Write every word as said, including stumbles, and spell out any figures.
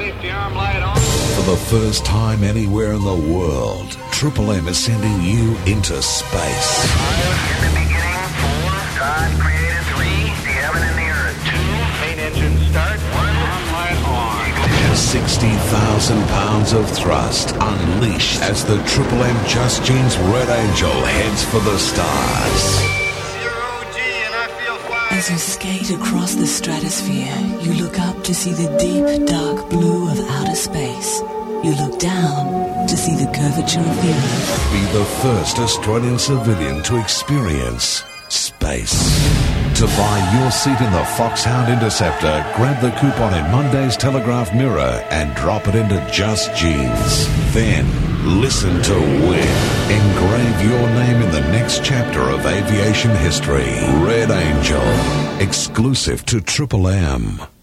Safety arm light on. For the first time anywhere in the world, Triple M is sending you into space. Five, in the beginning, four, God created three, the heaven and the earth. Two, main engine start. One, arm light on. sixty thousand pounds of thrust unleashed as the Triple M Just Genes Red Angel heads for the stars. As you skate across the stratosphere, you look up to see the deep, dark blue of outer space. You look down to see the curvature of the Earth. Be the first Australian civilian to experience space. To buy your seat in the Foxhound Interceptor, grab the coupon in Monday's Telegraph Mirror and drop it into Just Genes. Then, listen to win. Engrave your name in the next chapter of aviation history. Red Angel. Exclusive to Triple M.